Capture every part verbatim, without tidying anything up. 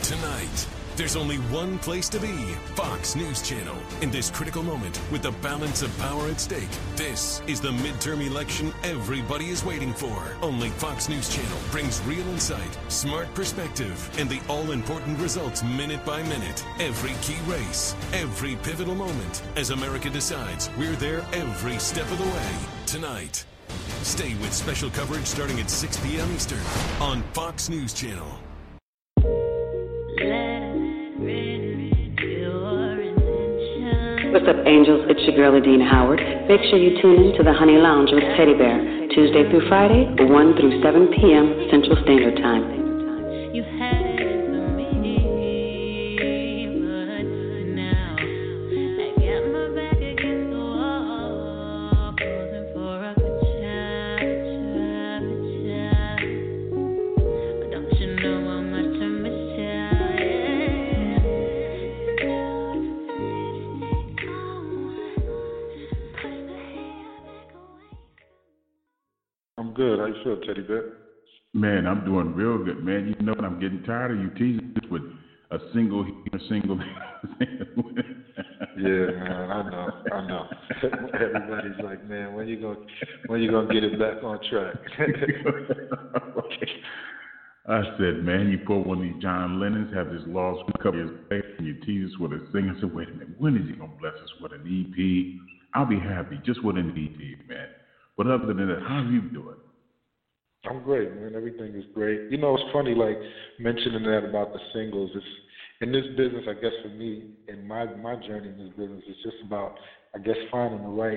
Tonight, there's only one place to be, Fox News Channel. In this critical moment, with the balance of power at stake, this is the midterm election everybody is waiting for. Only Fox News Channel brings real insight, smart perspective, and the all-important results minute by minute. Every key race, every pivotal moment. As America decides, we're there every step of the way. Tonight, stay with special coverage starting at six p.m. Eastern on Fox News Channel. What's up, angels? It's your girl, Adine Howard. Make sure you tune in to the Honey Lounge with Teddy Bear, Tuesday through Friday, one through seven p.m. Central Standard Time. You had it for me, but now I got my back against the wall, posing for a picture, picture, picture. Don't you know how much I miss you? I'm good. How you feel, Teddy Bear? Man, I'm doing real good, man. You know, I'm getting tired of you teasing us with a single, a single. Yeah, man. I know. I know. Everybody's like, man, when you gonna, when you gonna get it back on track? I said, man, you pull one of these John Lennons, have this lost cover his face, and you tease us with a singer. I said, wait a minute, when is he gonna bless us with an E P? I'll be happy just with an E P, man. But other than that, how are you doing? I'm great, man. Everything is great. You know, it's funny, like, mentioning that about the singles. It's, in this business, I guess for me, in my, my journey in this business, it's just about, I guess, finding the right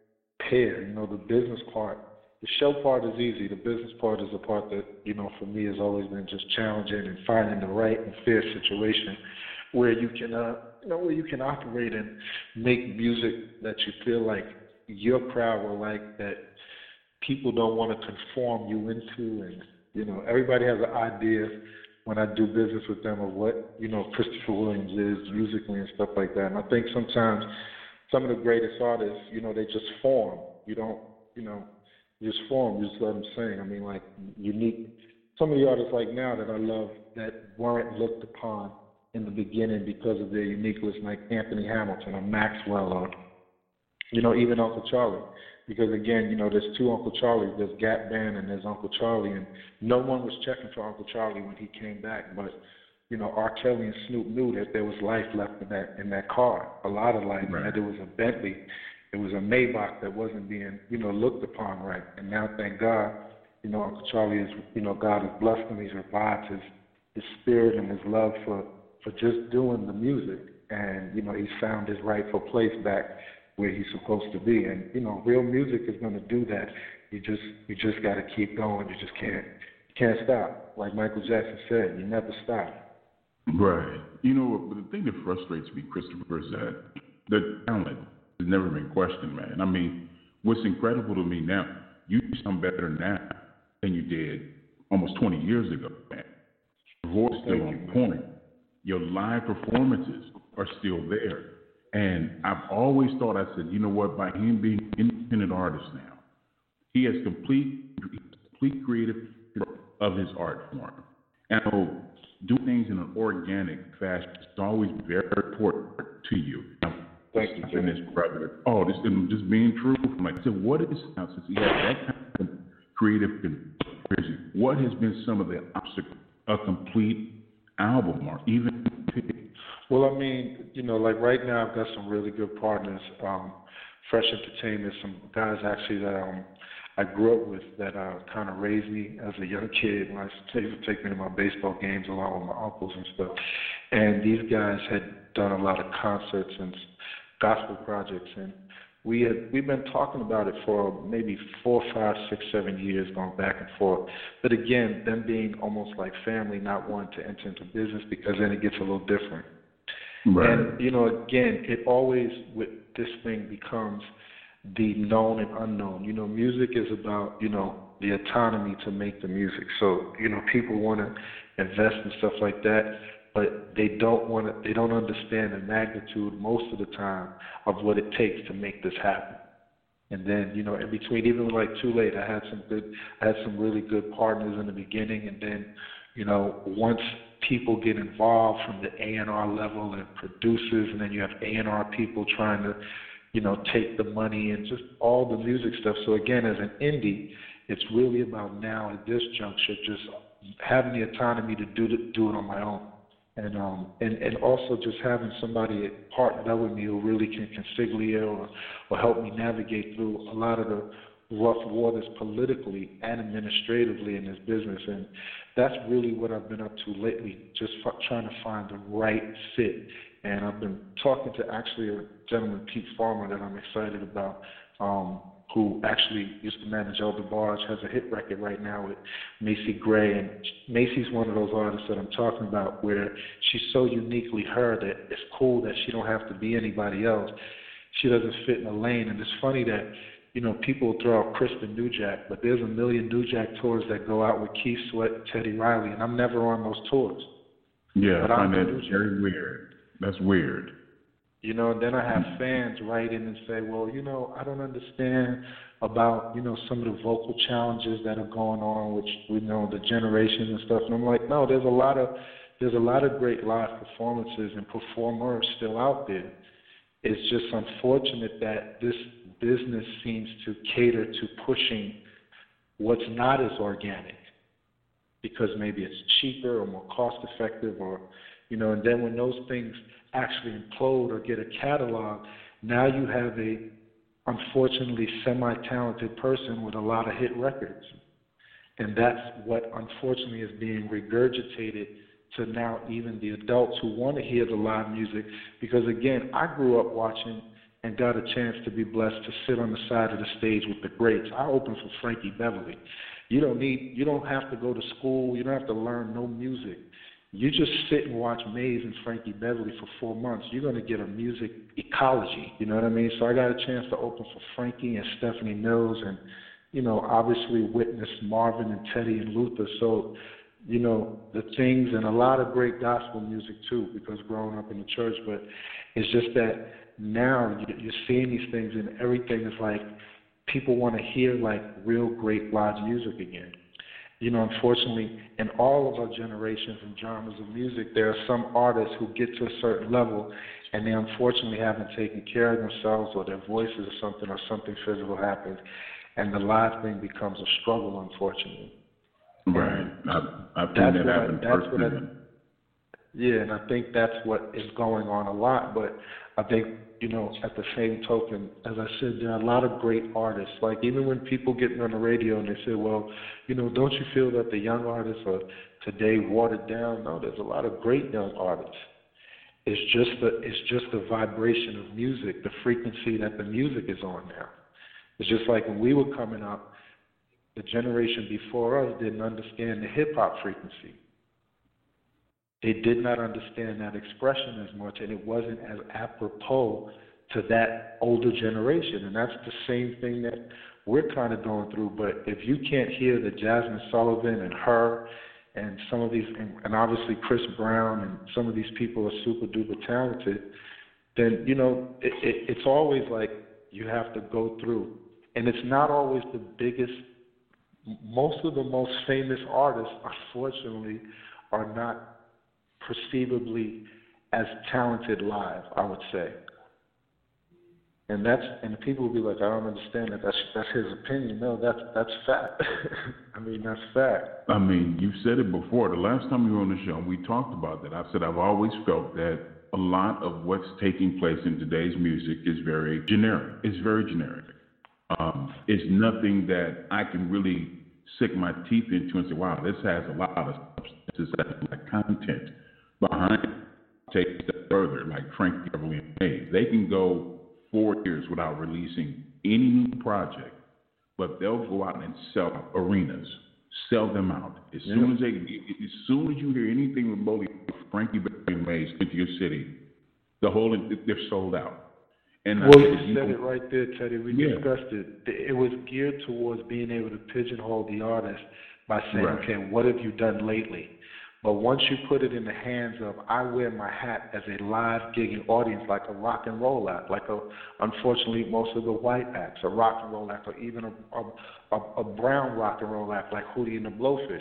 pair. You know, the business part, the show part is easy. The business part is the part that, you know, for me has always been just challenging and finding the right and fair situation where you can, uh, you know, where you can operate and make music that you feel like you're proud or like that people don't want to conform you into. And, you know, everybody has an idea when I do business with them of what, you know, Christopher Williams is musically and stuff like that. And I think sometimes some of the greatest artists, you know, they just form. You don't, you know, you just form, you just let them sing. I mean, like, unique. Some of the artists like now that I love that weren't looked upon in the beginning because of their uniqueness, like Anthony Hamilton or Maxwell or, you know, even Uncle Charlie. Because, again, you know, there's two Uncle Charlies. There's Gap Band and there's Uncle Charlie. And no one was checking for Uncle Charlie when he came back. But, you know, R. Kelly and Snoop knew that there was life left in that in that car, a lot of life. Right. And that it was a Bentley. It was a Maybach that wasn't being, you know, looked upon right. And now, thank God, you know, Uncle Charlie is, you know, God has blessed him. He's revived his, his spirit and his love for, for just doing the music. And, you know, he's found his rightful place back where he's supposed to be. And, you know, real music is going to do that. You just you just got to keep going. You just can't you can't stop. Like Michael Jackson said, you never stop. Right. You know, but the thing that frustrates me, Christopher, is that the talent has never been questioned, man. I mean, what's incredible to me now, you sound better now than you did almost twenty years ago, man. Your voice is still on point. Your live performances are still there. And I've always thought, I said, you know what, by him being an independent artist now, he has complete, complete creative control of his art form. And so doing things in an organic fashion is always very important to you. Now, Thank you, and his brother. Oh, this and just being true. I'm like, so what is now since he has that kind of creative control, what has been some of the obstacles a complete album or even Well, I mean, you know, like right now I've got some really good partners, um, Fresh Entertainment, some guys actually that um, I grew up with that uh, kind of raised me as a young kid. And I used to take me to my baseball games along with my uncles and stuff. And these guys had done a lot of concerts and gospel projects. And we had, we've been talking about it for maybe four, five, six, seven years, going back and forth. But again, them being almost like family, not wanting to enter into business because then it gets a little different. Right. And, you know, again, it always, with this thing, becomes the known and unknown. You know, music is about, you know, the autonomy to make the music. So, you know, people want to invest and stuff like that, but they don't want to, they don't understand the magnitude most of the time of what it takes to make this happen. And then, you know, in between, even like Too Late, I had some good, I had some really good partners in the beginning, and then, you know, once people get involved from the A and R level and producers, and then you have A and R people trying to, you know, take the money and just all the music stuff. So again, as an indie, it's really about now at this juncture just having the autonomy to do the, do it on my own, and um and, and also just having somebody partnered up with me who really can consigliere or or help me navigate through a lot of the rough waters politically and administratively in this business. And that's really what I've been up to lately, just f- trying to find the right fit. And I've been talking to actually a gentleman, Pete Farmer, that I'm excited about, um, who actually used to manage El DeBarge, has a hit record right now with Macy Gray. And Macy's one of those artists that I'm talking about where she's so uniquely her that it's cool that she don't have to be anybody else. She doesn't fit in a lane. And it's funny that, you know, people throw out Kristen Newjack, but there's a million Newjack tours that go out with Keith Sweat and Teddy Riley, and I'm never on those tours. Yeah, but I find I'm that very weird. That's weird. You know, and then I have fans write in and say, well, you know, I don't understand about, you know, some of the vocal challenges that are going on, which we know the generations and stuff. And I'm like, no, there's a lot of there's a lot of great live performances and performers still out there. It's just unfortunate that this business seems to cater to pushing what's not as organic because maybe it's cheaper or more cost effective, or, you know, and then when those things actually implode or get a catalog, now you have a, unfortunately, semi-talented person with a lot of hit records. And that's what, unfortunately, is being regurgitated to now even the adults who want to hear the live music. Because, again, I grew up watching and got a chance to be blessed to sit on the side of the stage with the greats. I opened for Frankie Beverly. You don't need, you don't have to go to school. You don't have to learn no music. You just sit and watch Maze and Frankie Beverly for four months. You're going to get a music ecology. You know what I mean? So I got a chance to open for Frankie and Stephanie Mills, and, you know, obviously witness Marvin and Teddy and Luther. So, you know, the things, and a lot of great gospel music too, because growing up in the church. But it's just that now you're seeing these things, and everything is like people want to hear like real great live music again. You know, unfortunately, in all of our generations and genres of music, there are some artists who get to a certain level and they unfortunately haven't taken care of themselves, or their voices or something, or something physical happens, and the live thing becomes a struggle, unfortunately. Right. I, I've seen that happen personally. Yeah, and I think that's what is going on a lot. But I think, you know, at the same token, as I said, there are a lot of great artists. Like, even when people get me on the radio and they say, well, you know, don't you feel that the young artists are today watered down? No, there's a lot of great young artists. It's just the it's just the vibration of music, the frequency that the music is on now. It's just like when we were coming up, the generation before us didn't understand the hip-hop frequency. They did not understand that expression as much, and it wasn't as apropos to that older generation. And that's the same thing that we're kind of going through. But if you can't hear the Jasmine Sullivan and her and some of these, and, and obviously Chris Brown, and some of these people are super duper talented, then, you know, it, it, it's always like you have to go through. And it's not always the biggest. Most of the most famous artists, unfortunately, are not perceivably as talented live, I would say. And that's, and people will be like, I don't understand that. That's that's his opinion. No, that's that's fact. I mean, that's fact. I mean, you said it before. The last time you were on the show, we talked about that. I said I've always felt that a lot of what's taking place in today's music is very generic. It's very generic. Um, it's nothing that I can really sink my teeth into and say, wow, this has a lot of substance, like content behind it. Take it a step further, like Frankie Beverly and Maze. They can go four years without releasing any new project, but they'll go out and sell arenas, sell them out. As yeah. soon as they, as soon as you hear anything remotely Frankie Beverly and Maze into your city, the whole they're sold out. And well, you said you, it right there, Teddy. We yeah. discussed it. It was geared towards being able to pigeonhole the artist by saying, right. okay, what have you done lately? But once you put it in the hands of, I wear my hat as a live gigging audience, like a rock and roll act, like a, unfortunately, most of the white acts, a rock and roll act, or even a, a, a, a brown rock and roll act, like Hootie and the Blowfish,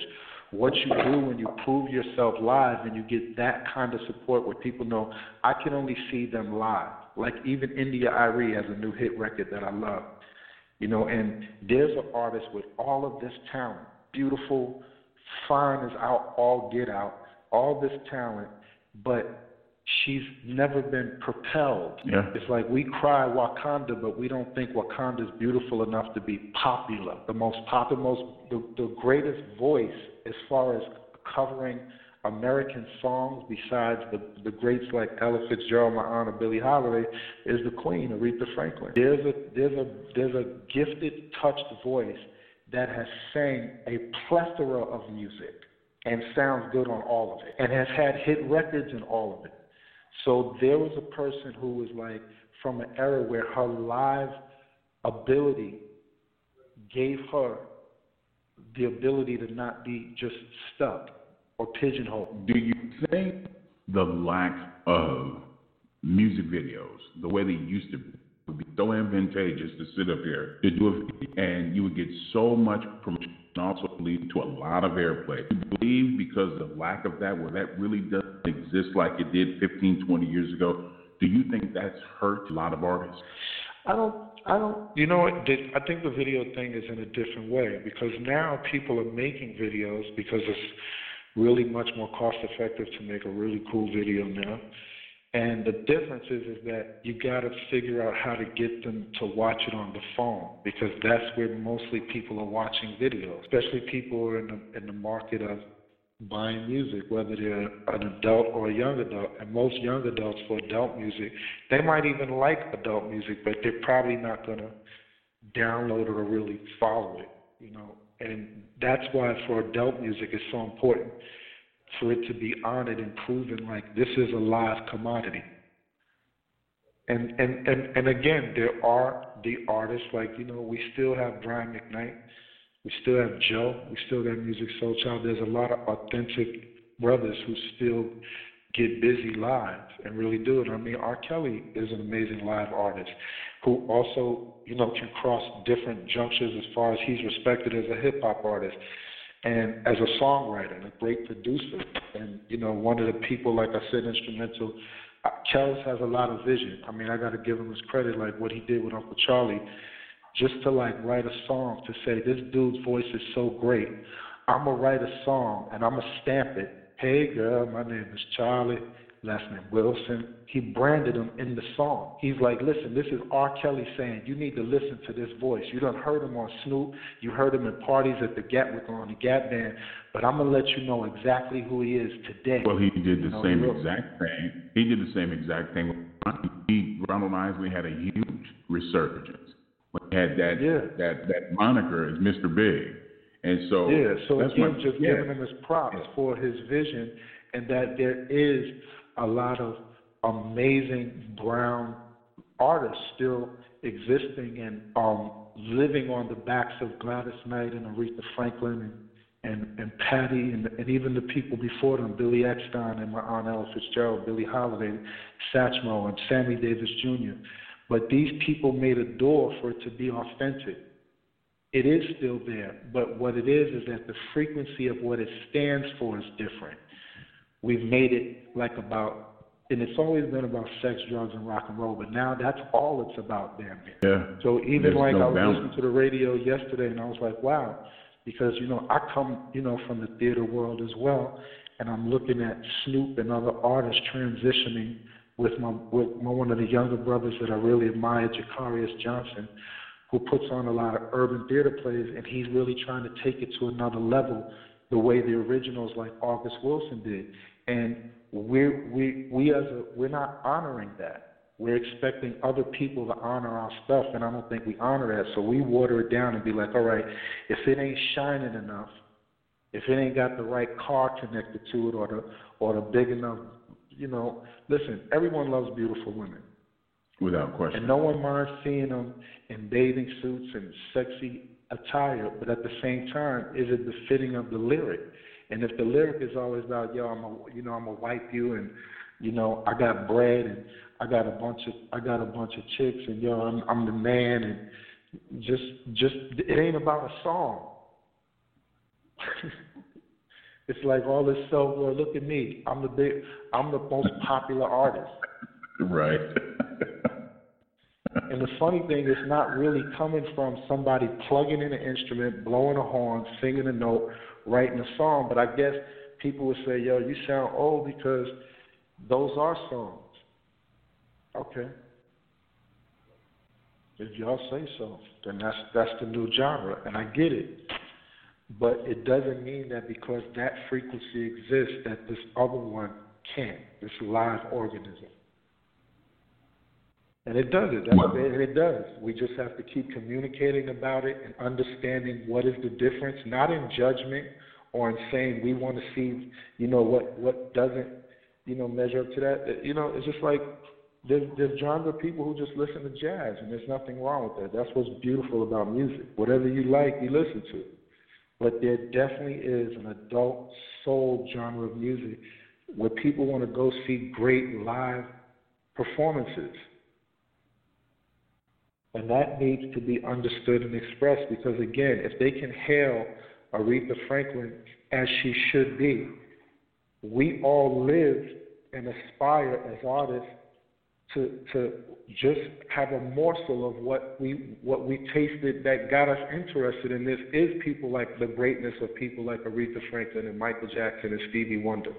what you do when you prove yourself live and you get that kind of support where people know I can only see them live. Like even India Arie has a new hit record that I love. You know, and there's an artist with all of this talent, beautiful, fine as out, all get out, all this talent, but she's never been propelled. Yeah. It's like we cry Wakanda, but we don't think Wakanda's beautiful enough to be popular. The most popular, most the, the greatest voice as far as covering American songs, besides the, the greats like Ella Fitzgerald, my aunt, or Billie Holiday, is the Queen, Aretha Franklin. There's a there's a there's a gifted, touched voice that has sang a plethora of music and sounds good on all of it, and has had hit records in all of it. So there was a person who was like from an era where her live ability gave her the ability to not be just stuck or pigeonholed. Do you think the lack of music videos, the way they used to be, would be so advantageous to sit up here to do a video, and you would get so much promotion, also lead to a lot of airplay? Do you believe because of the lack of that, where that really doesn't exist like it did fifteen, twenty years ago, do you think that's hurt a lot of artists? I don't, I don't, you know what, I think the video thing is in a different way, because now people are making videos because it's really much more cost effective to make a really cool video now. And the difference is, is that you got to figure out how to get them to watch it on the phone, because that's where mostly people are watching videos, especially people who are in the, in the market of buying music, whether they're an adult or a young adult. And most young adults for adult music, they might even like adult music, but they're probably not going to download it or really follow it, you know. And that's why for adult music it's so important for it to be honored and proven like this is a live commodity. And and, and, and again, there are the artists, like, you know, we still have Brian McKnight, we still have Joe, we still got Music Soul Child. There's a lot of authentic brothers who still get busy live and really do it. I mean, R. Kelly is an amazing live artist who also, you know, can cross different junctures as far as he's respected as a hip-hop artist and as a songwriter and a great producer. And, you know, one of the people, like I said, instrumental, uh, Kels has a lot of vision. I mean, I got to give him his credit, like what he did with Uncle Charlie, just to, like, write a song to say, this dude's voice is so great, I'm going to write a song and I'm going to stamp it. Hey, girl, my name is Charlie, last name Wilson. He branded him in the song. He's like, listen, this is R. Kelly saying, you need to listen to this voice. You done heard him on Snoop. You heard him in parties at the Gap with on the Gap Band. But I'm going to let you know exactly who he is today. Well, he did the you know, same real- exact thing. He did the same exact thing. He, Ronald Isley had a huge resurgence. He had that, yeah. that, that moniker as Mister Big. And so, yeah, so that's again, my, just yeah. giving him his props yeah. for his vision, and that there is a lot of amazing brown artists still existing and um, living on the backs of Gladys Knight and Aretha Franklin and, and, and Patty and, and even the people before them, Billy Eckstine and my aunt Ella Fitzgerald, Billie Holiday, Satchmo, and Sammy Davis Junior But these people made a door for it to be authentic. It is still there, but what it is is that the frequency of what it stands for is different. We've made it like about, and it's always been about sex, drugs, and rock and roll, but now that's all it's about damn near. Yeah. So even There's like no I was balance. listening to the radio yesterday, and I was like, wow, because, you know, I come, you know, from the theater world as well, and I'm looking at Snoop and other artists transitioning with my with my, one of the younger brothers that I really admire, Jacarius Johnson, who puts on a lot of urban theater plays, and he's really trying to take it to another level, the way the originals like August Wilson did. And we're, we we as a we're not honoring that. We're expecting other people to honor our stuff, and I don't think we honor that. So we water it down and be like, all right, if it ain't shining enough, if it ain't got the right car connected to it, or the or the big enough, you know, listen, everyone loves beautiful women. Without question. And no one minds seeing them in bathing suits and sexy attire, but at the same time, is it the fitting of the lyric? And if the lyric is always about, yo, I'm a, you know, I'm gonna wipe you, and you know, I got bread, and I got a bunch of, I got a bunch of chicks, and yo, I'm, I'm the man, and just, just, it ain't about a song. It's like all this self glory. Look at me. I'm the big. I'm the most popular artist. Right. And the funny thing is not really coming from somebody plugging in an instrument, blowing a horn, singing a note, writing a song. But I guess people would say, yo, you sound old because those are songs. Okay. If y'all say so, then that's that's the new genre, and I get it. But it doesn't mean that because that frequency exists that this other one can't, this live organism. And it does it. That's Well, and it does. We just have to keep communicating about it and understanding what is the difference, not in judgment or in saying we want to see, you know, what, what doesn't, you know, measure up to that. You know, it's just like there's, there's genre people who just listen to jazz, and there's nothing wrong with that. That's what's beautiful about music. Whatever you like, you listen to. But there definitely is an adult soul genre of music where people want to go see great live performances. And that needs to be understood and expressed because, again, if they can hail Aretha Franklin as she should be, we all live and aspire as artists to to just have a morsel of what we what we tasted that got us interested in this is people like the greatness of people like Aretha Franklin and Michael Jackson and Stevie Wonder.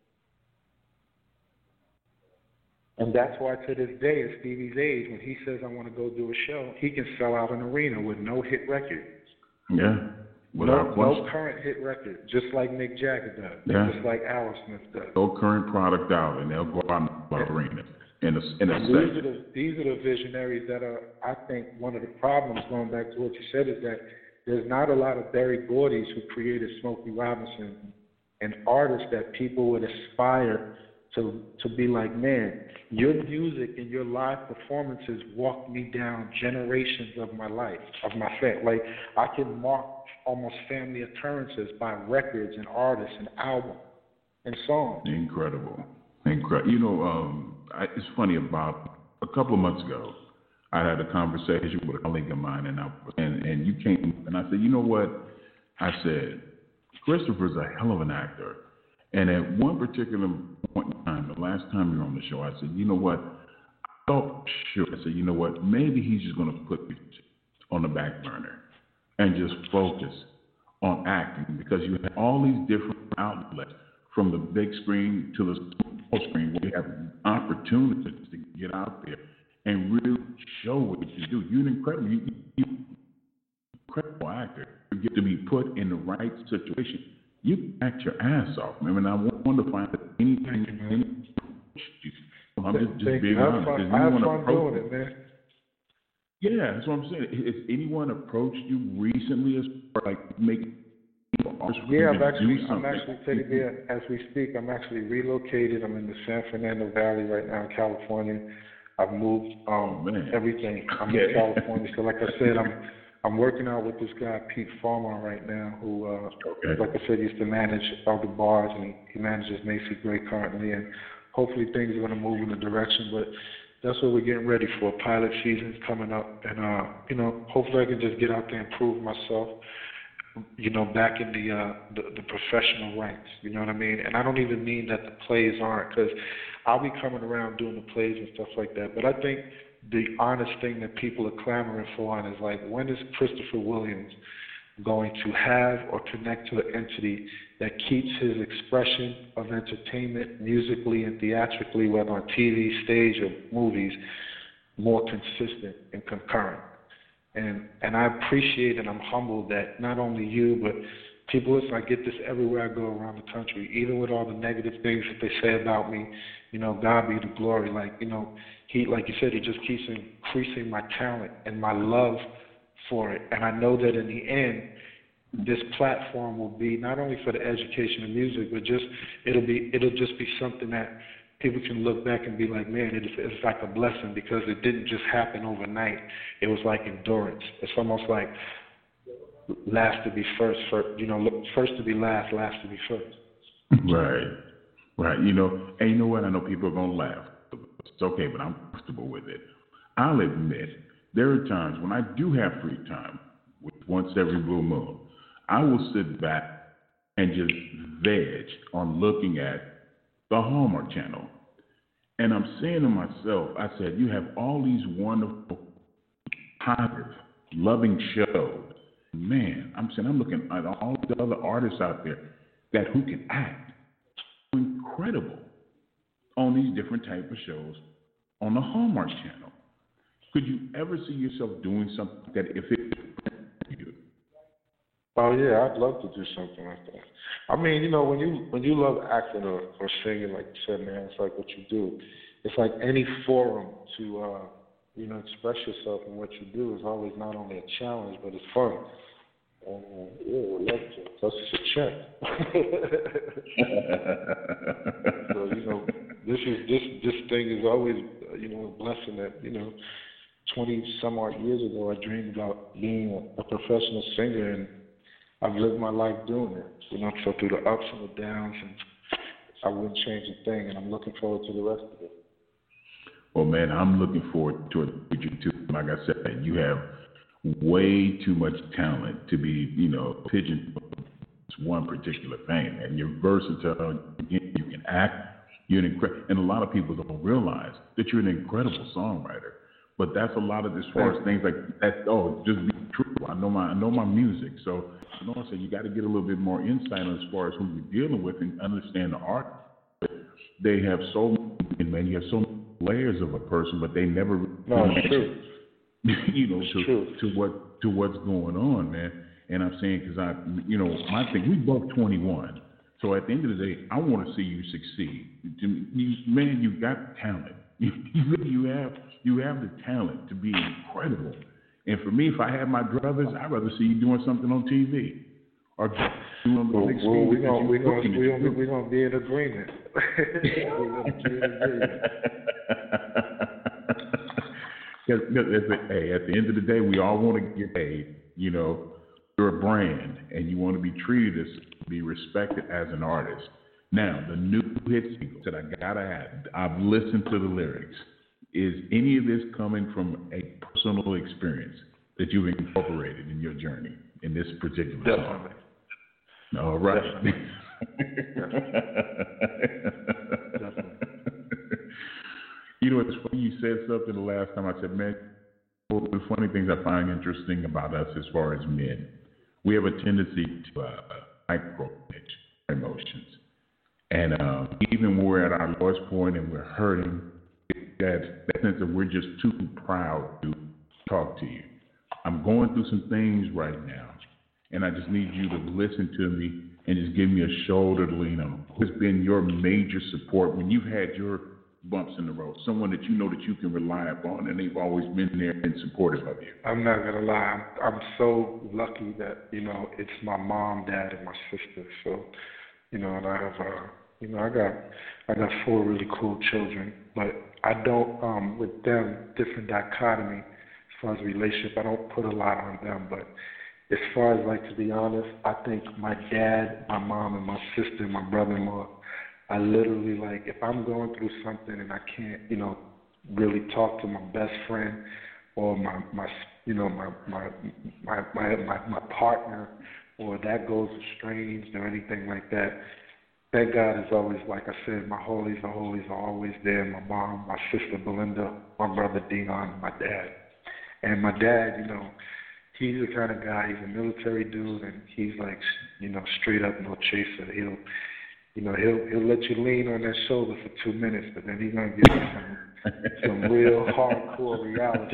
And that's why to this day, at Stevie's age, when he says, I want to go do a show, he can sell out an arena with no hit record. Yeah. No, no current hit record, just like Mick Jagger does, yeah. just like Aerosmith does. No current product out, and they'll go out and buy arenas in a, in a these are the These are the visionaries that are, I think, one of the problems, going back to what you said, is that there's not a lot of Berry Gordy's who created Smokey Robinson and artists that people would aspire to to be like, man, your music and your live performances walked me down generations of my life, of my family. Like, I can mark almost family occurrences by records and artists and albums and songs. Incredible. Incredible. You know, um, I, it's funny, about a couple of months ago, I had a conversation with a colleague of mine, and, I, and, and you came, and I said, you know what? I said, Christopher's a hell of an actor. And at one particular point in time, the last time you were on the show, I said, you know what? I thought, sure. I said, you know what? Maybe he's just going to put me on the back burner and just focus on acting, because you have all these different outlets, from the big screen to the small screen, where you have opportunities to get out there and really show what you do. You're an incredible, you, you, incredible actor. You get to be put in the right situation. You can act your ass off. I mean, I want to find anything. anything I'm just, just being honest. Fun. I have fun doing it, man. Yeah, that's what I'm saying. Has anyone approached you recently as far as like making people Yeah, I'm actually, I'm actually taking it as we speak. I'm actually relocated. I'm in the San Fernando Valley right now in California. I've moved um, oh, everything. I'm in California, so like I said, I'm I'm working out with this guy Pete Farmer right now, who, uh, okay. like I said, used to manage other bars, and he, he manages Macy Gray currently, and hopefully things are going to move in the direction. But that's what we're getting ready for. Pilot season's coming up, and uh, you know, hopefully I can just get out there and prove myself, you know, back in the, uh, the the professional ranks. You know what I mean? And I don't even mean that the plays aren't, because I'll be coming around doing the plays and stuff like that. But I think the honest thing that people are clamoring for is like, when is Christopher Williams going to have or connect to an entity that keeps his expression of entertainment musically and theatrically, whether on T V, stage, or movies, more consistent and concurrent? And and I appreciate and I'm humbled that not only you, but people, listen, I get this everywhere I go around the country, even with all the negative things that they say about me, you know, God be the glory. Like, you know, he, like you said, he just keeps increasing my talent and my love for it. And I know that in the end, this platform will be not only for the education of music, but just, it'll be, it'll just be something that people can look back and be like, man, it is, it's like a blessing, because it didn't just happen overnight. It was like endurance. It's almost like last to be first, first, you know, first to be last, last to be first. Right, right. You know, and you know what? I know people are going to laugh. It's okay, but I'm comfortable with it. I'll admit, there are times when I do have free time, once every blue moon, I will sit back and just veg on looking at the Hallmark Channel. And I'm saying to myself, I said, you have all these wonderful, positive, loving shows. Man, I'm saying, I'm looking at all the other artists out there that who can act incredible on these different type of shows on the Hallmark Channel. Could you ever see yourself doing something like that if it you? Oh yeah, I'd love to do something like that. I mean, you know, when you when you love acting or, or singing, like you said, man, it's like what you do. It's like any forum to uh, you know, express yourself in what you do is always not only a challenge, but it's fun. And uh, yeah, we'd love to. Plus, it's a check. So you know, this is this this thing is always uh, you know a blessing that you know. twenty some odd years ago, I dreamed about being a, a professional singer, and I've lived my life doing it. You know, so through the ups and the downs, and I wouldn't change a thing, and I'm looking forward to the rest of it. Well, man, I'm looking forward to it with you too. Like I said, you have way too much talent to be, you know, pigeonholed to one particular thing, and you're versatile. You can act. You're an incredible, and a lot of people don't realize that you're an incredible songwriter. But that's a lot of as far as things like that. Oh, just be true. I know my I know my music. So you know what I'm saying. You got to get a little bit more insight on as far as who you're dealing with and understand the art. They have so many, man. You have so many layers of a person, but they never. No, it's true. You know, it's to true. to what to what's going on, man. And I'm saying because I, you know, my thing. We both twenty-one. So at the end of the day, I want to see you succeed. You, man, you got talent. You really you have you have the talent to be incredible. And for me, if I had my druthers, I'd rather see you doing something on T V or doing on the well, big well, screen. we're gonna we're gonna we're gonna, we're gonna be in agreement. We're gonna be in agreement. Cause, cause, hey, at the end of the day, we all want to get paid. You know, you're a brand, and you want to be treated as be respected as an artist. Now, the new hit single that I gotta add, I've listened to the lyrics. Is any of this coming from a personal experience that you've incorporated in your journey in this particular Definitely. song? All right. Definitely. Definitely. You know, it's funny you said something the last time. I said, man, one of the funny things I find interesting about us as far as men, we have a tendency to uh, micromanage emotions. And uh, even when we're at our lowest point and we're hurting, that, that sense that we're just too proud to talk to you. I'm going through some things right now, and I just need you to listen to me and just give me a shoulder to lean on. Who's been your major support when you've had your bumps in the road? Someone that you know that you can rely upon, and they've always been there and supportive of you. I'm not gonna lie. I'm, I'm so lucky that you know it's my mom, dad, and my sister. So, you know, and I have, uh, you know, I got, I got four really cool children, but I don't, um, with them, different dichotomy as far as relationship. I don't put a lot on them, but as far as, like, to be honest, I think my dad, my mom, and my sister, and my brother-in-law, I literally, like, if I'm going through something and I can't, you know, really talk to my best friend or my, my you know, my, my, my, my, my, my partner, or that goes estranged or anything like that, thank God is always, like I said, my holies, the holies are always there. My mom, my sister Belinda, my brother Dion, my dad. And my dad, you know, he's the kind of guy, he's a military dude, and he's like, you know, straight up, no chaser. He'll, you know, he'll he'll let you lean on that shoulder for two minutes, but then he's going to give you some, some real hardcore reality.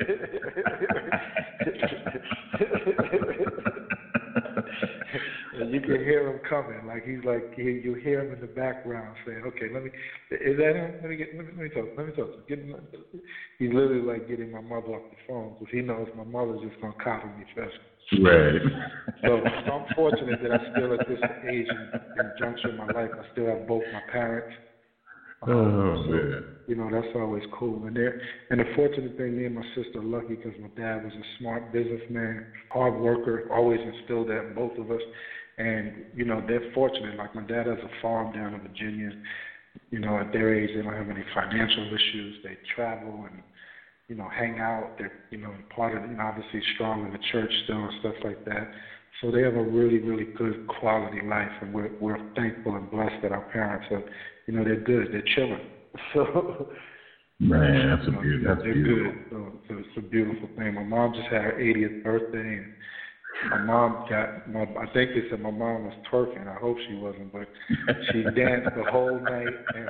And you can hear him coming, like he's like he, you hear him in the background saying, "Okay, let me, is that him? Let me get, let me, let me talk, let me talk." Get him. He's literally like getting my mother off the phone because he knows my mother's just gonna coddle me first. Right. So, so I'm fortunate that I still at this age and, and juncture in my life, I still have both my parents. Um, oh so, man. You know, that's always cool. And there, and the fortunate thing, me and my sister are lucky because my dad was a smart businessman, hard worker, always instilled that in both of us. And, you know, they're fortunate. Like, my dad has a farm down in Virginia. You know, at their age, they don't have any financial issues. They travel and, you know, hang out. They're, you know, part of, you know, obviously strong in the church still and stuff like that. So they have a really, really good quality life, and we're we're thankful and blessed that our parents are, you know, they're good, they're chilling. So, man, that's you a know, beautiful. That's they're beautiful. good. So, so it's a beautiful thing. My mom just had her eightieth birthday, and my mom got my. I think they said my mom was twerking. I hope she wasn't, but she danced the whole night. And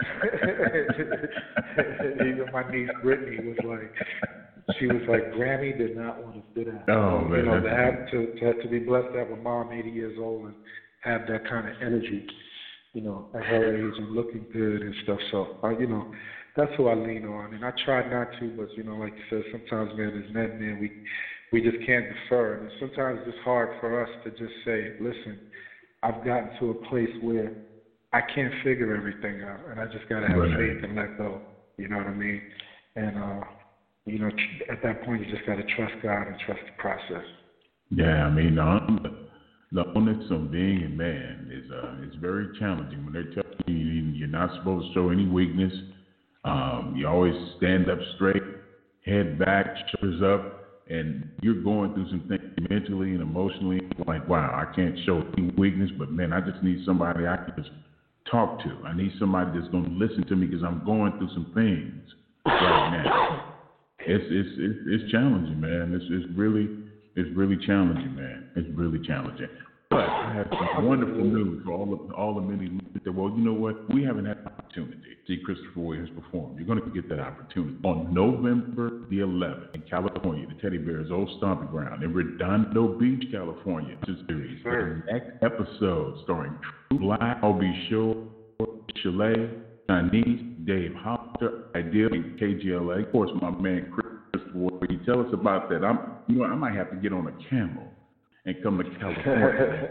even my niece Brittany was like, she was like, Grammy did not want to sit down. Oh, so, man. You know, to have to, to have to be blessed to have a mom eighty years old and have that kind of energy, you know, at her age and looking good and stuff. So, uh, you know, that's who I lean on. And I try not to, but, you know, like you said, sometimes, man, as men, man, we we just can't defer. And sometimes it's hard for us to just say, listen, I've gotten to a place where I can't figure everything out, and I just got to have Right. faith and let go. You know what I mean? And, uh, you know, at that point, you just got to trust God and trust the process. Yeah, I mean, the, the onus of being a man is uh, is very challenging. When they're telling you you're not supposed to show any weakness, um, you always stand up straight, head back, shoulders up, and you're going through some things mentally and emotionally. Like, wow, I can't show any weakness, but man, I just need somebody I can just talk to. I need somebody that's going to listen to me because I'm going through some things right now. It's it's it's, it's challenging, man. It's it's really it's really challenging, man. It's really challenging. But I have some wonderful news for all the all the many that, well, you know what? We haven't had an opportunity to see Christopher Williams perform. You're going to get that opportunity on November the eleventh in California, the Teddy Bears' old stomping ground in Redondo Beach, California. This series, the next episode starring True Black, I'll be sure, Chalet, Chinese, Dave Hopper, Ideal, and K G L A. Of course, my man Christopher Williams. Tell us about that. I'm, you know, I might have to get on a camel and come to California.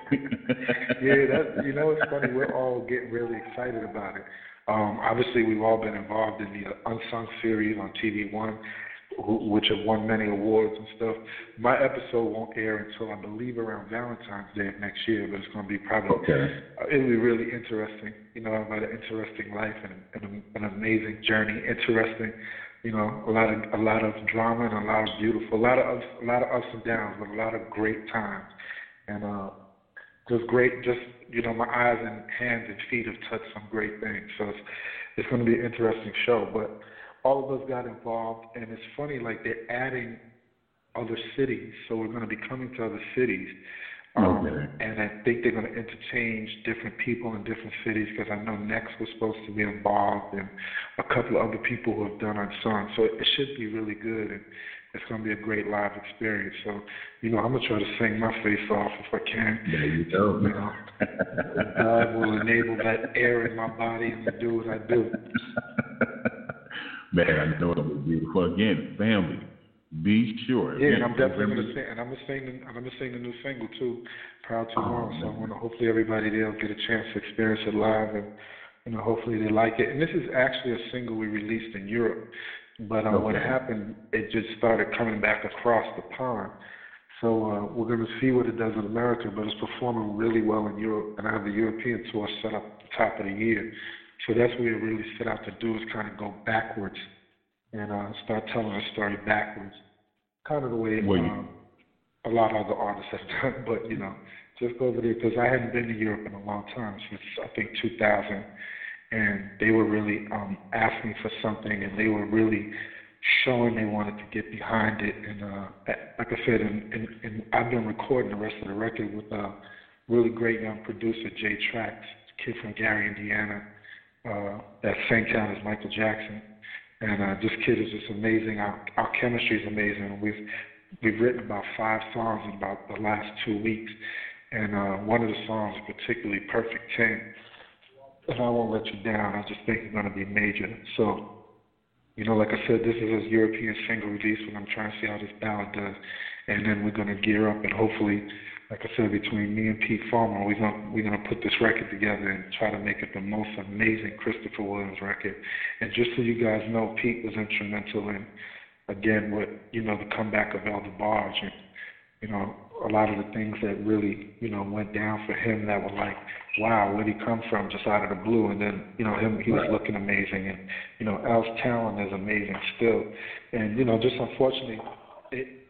Yeah, that's, you know, it's funny. We're all getting really excited about it. Um, obviously, we've all been involved in the Unsung series on T V One, who, which have won many awards and stuff. My episode won't air until, I believe, around Valentine's Day of next year, but it's going to be probably, Okay. uh, it'll be really interesting. You know, I've had an interesting life and, and an amazing journey. Interesting. You know, a lot of a lot of drama and a lot of beautiful, a lot of ups, a lot of ups and downs, but a lot of great times, and uh, just great. Just you know, my eyes and hands and feet have touched some great things. So it's it's going to be an interesting show. But all of us got involved, and it's funny, like they're adding other cities, so we're going to be coming to other cities. Um, Okay. And I think they're going to interchange different people in different cities because I know Next was supposed to be involved and a couple of other people who have done Unsung. So it, it should be really good, and it's going to be a great live experience. So, you know, I'm going to try to sing my face off if I can. There you go. You know, God will enable that air in my body and to do what I do. Man, I know it will be beautiful. Again, family, be sure. Yeah, Again, and I'm definitely November- going to sing, and I'm going to sing, the, I'm going to sing the new single too, Proud to Wrong. So I want to hopefully everybody there will get a chance to experience it live, and you know, hopefully they like it. And this is actually a single we released in Europe, but uh, what Okay. happened, it just started coming back across the pond. So uh, we're going to see what it does in America, but it's performing really well in Europe, and I have the European tour set up at the top of the year. So that's what we really set out to do, is kind of go backwards and uh, start telling a story backwards, kind of the way Well, you- um, a lot of other artists have done. But, you know, just go over there, because I hadn't been to Europe in a long time, since I think two thousand, and they were really um, asking for something, and they were really showing they wanted to get behind it. And uh, like I said, and, and, and I've been recording the rest of the record with a really great young producer, Jay Trax, a kid from Gary, Indiana, uh, that same town as Michael Jackson. And uh, this kid is just amazing. Our, our chemistry is amazing. We've we've written about five songs in about the last two weeks, and uh, one of the songs is particularly Perfect ten. And I Won't Let You Down. I just think it's going to be major. So, you know, like I said, this is a European single release, and I'm trying to see how this ballad does. And then we're going to gear up, and hopefully, like I said, between me and Pete Farmer, we're going we're going to put this record together and try to make it the most amazing Christopher Williams record. And just so you guys know, Pete was instrumental in, again, with, you know, the comeback of El DeBarge, and, you know, a lot of the things that really, you know, went down for him that were like, wow, where'd he come from, just out of the blue? And then, you know, him, he was looking amazing. And, you know, Al's talent is amazing still. And, you know, just unfortunately, it,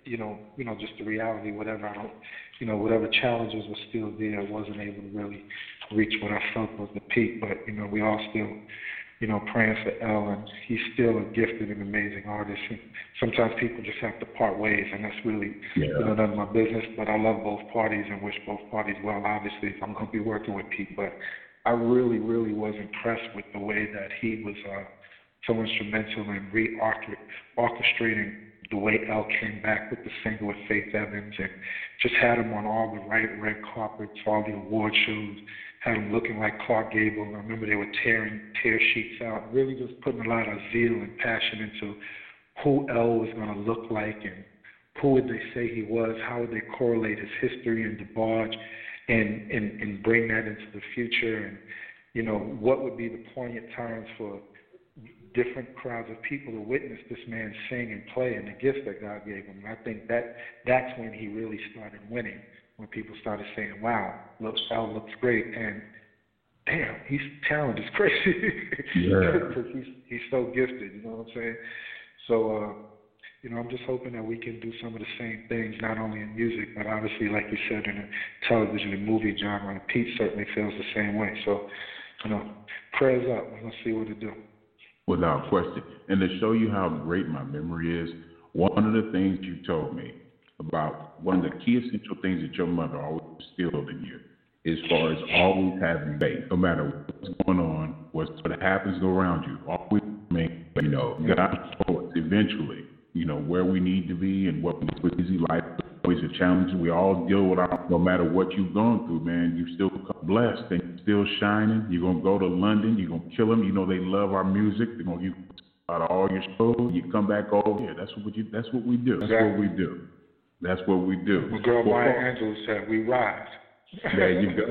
you know, you know, just the reality, whatever I don't, you know, whatever challenges were still there, I wasn't able to really reach what I felt was the peak. But, you know, we all still, you know, praying for L, and he's still a gifted and amazing artist. And sometimes people just have to part ways, and that's really, yeah. you know, none of my business. But I love both parties and wish both parties well, obviously, if I'm going to be working with Pete. But I really, really was impressed with the way that he was uh, so instrumental in re-orchestrating the way L came back with the single with Faith Evans, and just had him on all the right red carpets, all the award shows, had him looking like Clark Gable. I remember they were tearing tear sheets out, really just putting a lot of zeal and passion into who L was going to look like and who would they say he was, how would they correlate his history and DeBarge and, and, and bring that into the future, and, you know, what would be the poignant times for different crowds of people to witness this man sing and play and the gifts that God gave him. And I think that that's when he really started winning, when people started saying, wow, looks, L looks great, and damn, his talent is crazy. Yeah. Because he's, he's so gifted, you know what I'm saying? So, uh, you know, I'm just hoping that we can do some of the same things, not only in music, but obviously, like you said, in the television and movie genre. And Pete certainly feels the same way. So, you know, prayers up. We're going to see what to do. Without question. And to show you how great my memory is, one of the things you told me about one of the key essential things that your mother always instilled in you, as far as always having faith, no matter what's going on, what happens around you, always make, you know, God knows eventually, you know, where we need to be and what we easy life is always a challenge. We all deal with our, no matter what you've gone through, man, you still become blessed and still shining. You're going to go to London, you're going to kill them. You know, they love our music. They're going to, you out of all your shows, you come back over here. That's what you, that's what we do. That's exactly. what we do. That's what we do. My girl well, Maya Angelou said, we rise. There you go.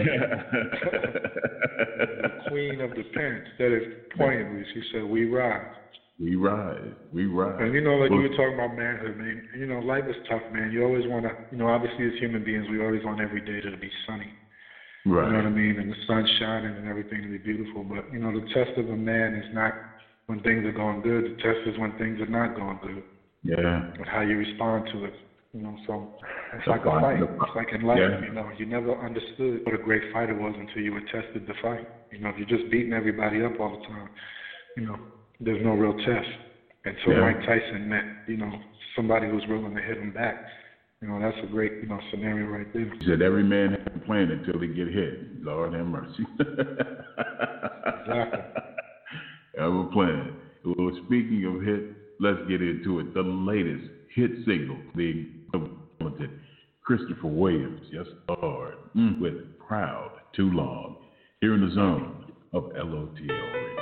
The queen of the pen said it poignantly. She said, we rise. We ride. We ride. And, you know, like well, you were talking about manhood, man. You know, life is tough, man. You always want to, you know, obviously as human beings, we always want every day to be sunny. Right. You know what I mean? And the sun's shining and everything to be beautiful. But, you know, the test of a man is not when things are going good. The test is when things are not going good. Yeah. And how you respond to it. You know, so it's like a fight. It's like in life, yeah. you know, you never understood what a great fighter was until you were tested to fight. You know, if you're just beating everybody up all the time, you know, there's no real test. And so yeah. Mike Tyson met, you know, somebody who's willing to hit him back. You know, that's a great, you know, scenario right there. He said every man has a plan until they get hit. Lord have mercy. Exactly. Have a plan. Well, speaking of hit, let's get into it. The latest hit single, the talented Christopher Williams, yes, Lord, mm. with Proud Too Long, here in the zone of L O T L Radio.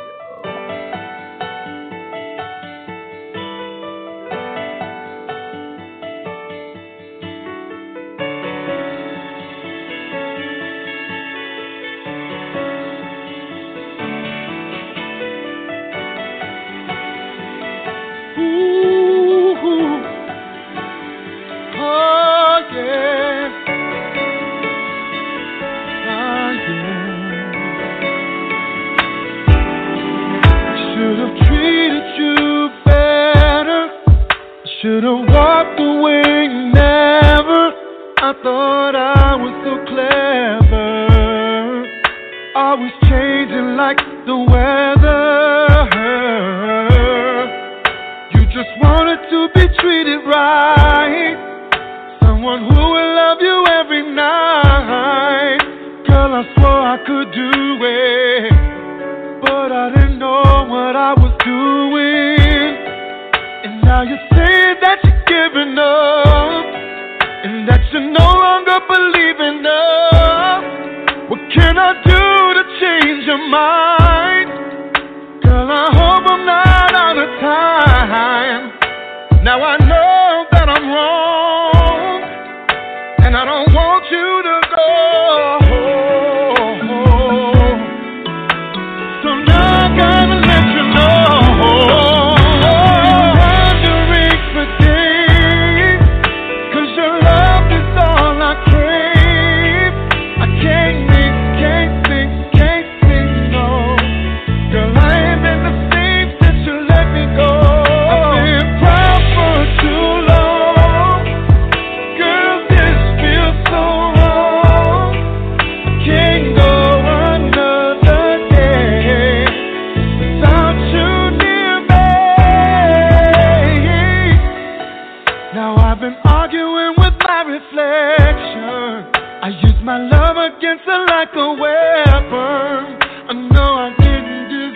Should've walked away, never. I thought I was so clever, always changing like the weather. You just wanted to be treated right, someone who will love you every night. Girl, I swore I could do it, but I didn't know what I was doing. And now you say that you're giving up, and that you no longer believe in us. What can I do to change your mind? Girl, I hope I'm not out of time. Now I know that I'm wrong, and I don't want you to go. So now I gotta let you know.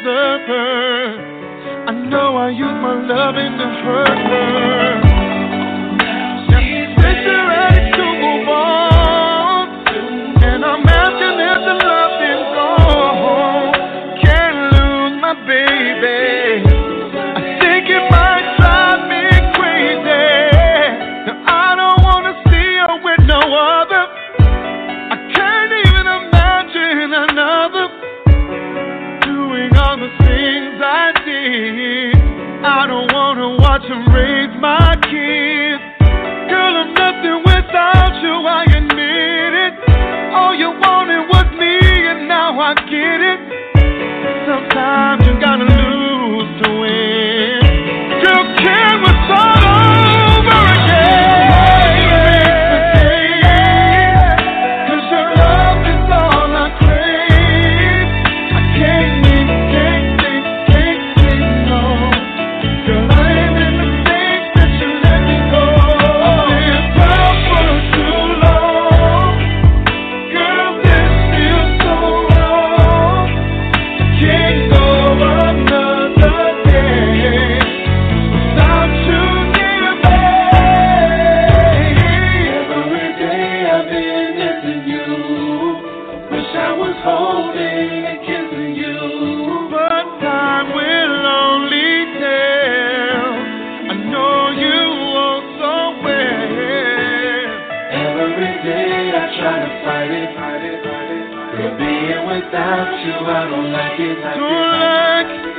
deserve her. I know I use my loving to hurt her. She said she's ready to move on, and I'm asking if the love is gone. Can't lose my baby. I think it might drive me crazy. Now I don't wanna see her with no other. I can't even imagine another doing all the things I did. I don't wanna watch him raise my kids. Girl, I'm nothing without you, I admit it. All you wanted was me, and now I get it. Sometimes you gotta lose to win. Girl, can we start over again? Cause your love is all I crave. I can't think, can't think, can't think, no. Girl, I ain't in the things that you let me go. I've been proud for too long. Girl, this feels so wrong. Can't go another day without you near me. Every day I've been missing you. Wish I was holding and kissing you, but time will only tell. I know you oh so well. Every day I try to fight it, fight it, fight it, fight it. Girl, being without you, I don't like it, like it, like it.